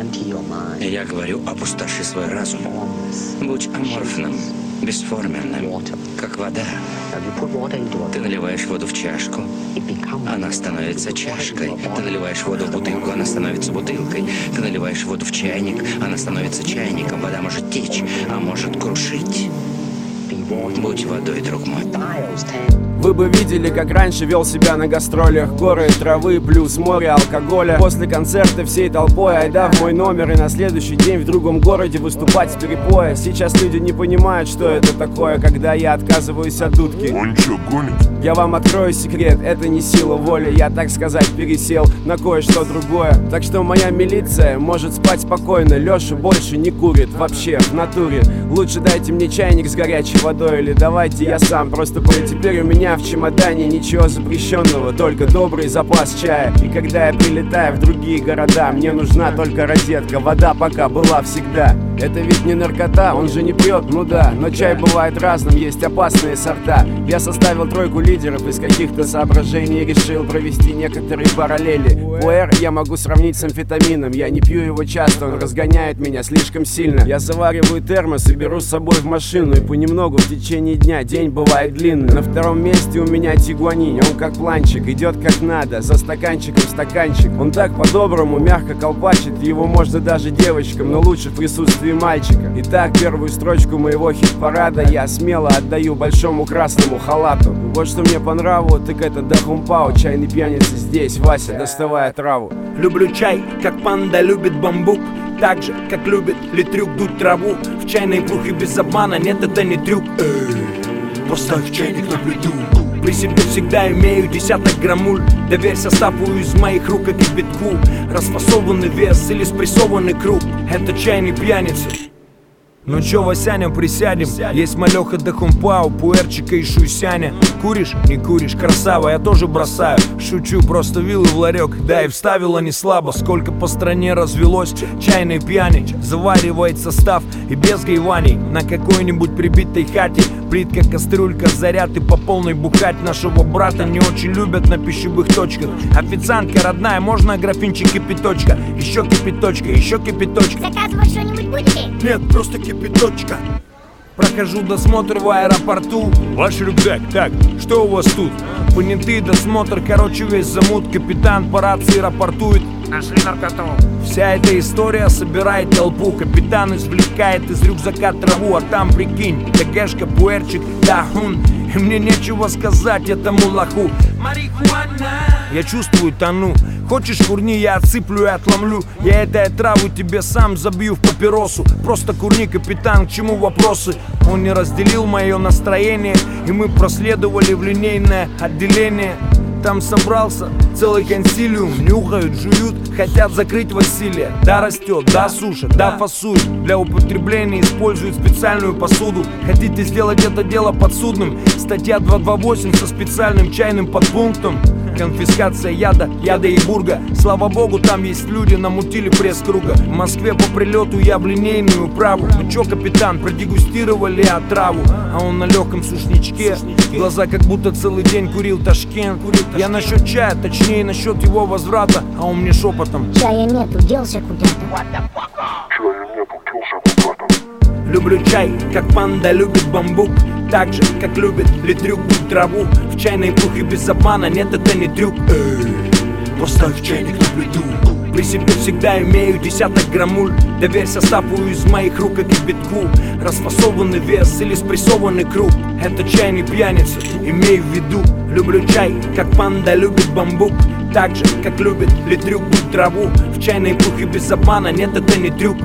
Я говорю, опустоши свой разум. Будь аморфным, бесформенным, как вода. Ты наливаешь воду в чашку, она становится чашкой. Ты наливаешь воду в бутылку, она становится бутылкой. Ты наливаешь воду в чайник, она становится чайником. Вода может течь, а может крушить. Будь водой, друг мой. Вы бы видели, как раньше вел себя на гастролях. Горы, травы, плюс море, алкоголя. После концерта всей толпой айда в мой номер. И на следующий день в другом городе выступать с перепоя. Сейчас люди не понимают, что это такое, когда я отказываюсь от дудки. Он чё, гонит? Я вам открою секрет, это не сила воли. Я, так сказать, пересел на кое-что другое. Так что моя милиция может спать спокойно. Леша больше не курит, вообще, в натуре. Лучше дайте мне чайник с горячей водой. Или давайте я сам, просто теперь у меня в чемодане ничего запрещенного, только добрый запас чая. И когда я прилетаю в другие города, мне нужна только розетка. Вода пока была всегда. Это ведь не наркота, он же не пьет, ну да. Но чай бывает разным, есть опасные сорта. Я составил тройку лидеров из каких-то соображений и решил провести некоторые параллели. Пуэр я могу сравнить с амфетамином. Я не пью его часто, он разгоняет меня слишком сильно. Я завариваю термос и беру с собой в машину. И понемногу в течение дня, день бывает длинный. На втором месте у меня тигуанинь, он как планчик, идет как надо, за стаканчиком стаканчик. Он так по-доброму, мягко колпачит, его можно даже девочкам, но лучше в присутствии мальчика. Итак, первую строчку моего хит-парада я смело отдаю большому красному халату. Вот что мне по нраву, так это Дахумпао, чайный пьяница здесь, Вася, доставая траву. Люблю чай, как панда любит бамбук, так же, как любит Литрюк дуть траву. В чайной кружке без обмана, нет, это не трюк. Поставь чайник на плиту. При себе всегда имею десяток граммуль. Доверь составу из моих рук, как кипятку. Расфасованный вес или спрессованный круг. Это чайный пьяница. Ну чё, Васяня, присядем? Есть малёха Дахумпао, пуэрчика и шуйсяня. Куришь? Не куришь, красава, я тоже бросаю. Шучу, просто вилы в ларек, да и вставила не слабо. Сколько по стране развелось чайной пьяни. Заваривает состав и без гайваний. На какой-нибудь прибитой хате плитка, кастрюлька, заряд и по полной бухать. Нашего брата не очень любят на пищевых точках. Официантка родная, можно графинчик кипяточка? Еще кипяточка, еще кипяточка. Заказывать что-нибудь будете? Нет, просто кипяточка. Прохожу досмотр в аэропорту. Ваш рюкзак, так, что у вас тут? Понятый досмотр, короче, весь замут. Капитан по рации рапортует: нашли наркоту. Вся эта история собирает толпу. Капитан извлекает из рюкзака траву. А там, прикинь, ТГшка, пуэрчик, дахун. И мне нечего сказать этому лоху. Марихуана. Я чувствую, тону. Хочешь, курни, я отсыплю и отломлю. Я этой траву тебе сам забью в папиросу. Просто курни, капитан, к чему вопросы? Он не разделил мое настроение, и мы проследовали в линейное отделение. Там собрался целый консилиум. Нюхают, жуют, хотят закрыть Василия. Да растет, да сушат, да фасуют. Для употребления используют специальную посуду. Хотите сделать это дело подсудным? Статья 228 со специальным чайным подпунктом. Конфискация яда и бурга. Слава богу, там есть люди, намутили пресс-круга. В Москве по прилету я в линейную управу. Ну чё, капитан, продегустировали отраву? А он на легком сушничке. Глаза как будто целый день курил Ташкент. Я насчет чая, точнее насчет его возврата. А он мне шепотом: чая нету, делся куда-то. Чая нету, делся куда-то. Люблю чай, как панда любит бамбук, так же, как любит Литрюк дуть траву. В чайной кружке без обмана, нет, это не трюк. Поставь чайник на плиту. При себе всегда имею десяток граммуль. Доверь составу из моих рук, как кипятку. Расфасованный вес или спрессованный круг. Это чайный пьяница, имею в виду. Люблю чай, как панда любит бамбук, так же, как любит Литрюк дуть траву. В чайной кружке без обмана, нет, это не трюк.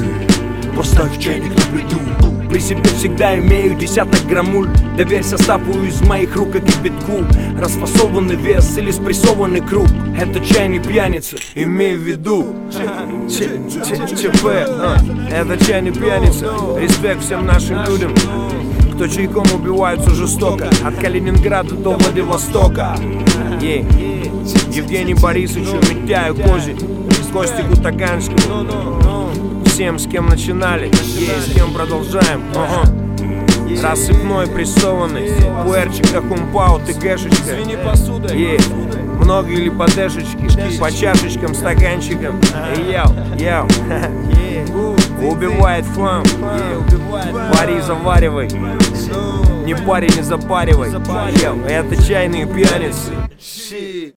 Поставь чайник на плиту. При себе всегда имею десяток граммуль. Доверь составу из моих рук, как кипятку. Расфасованный вес или спрессованный круг. Это чайный пьяница, имею в виду. ЧП, это чайный пьяница. Респект всем нашим людям, кто чайком убиваются жестоко. От Калининграда до Владивостока. Евгений Борисовичу, Митяю Кози, Костику Таганскому. Всем, с кем начинали, и с кем продолжаем. Рассыпной прессованный, пуэрчик да хумпаут и кэшечка. Много или по дэшечке, по чашечкам, стаканчикам. Яу, убивает флам. Вари, заваривай. Не пари, не запаривай. Это чайные пьяницы.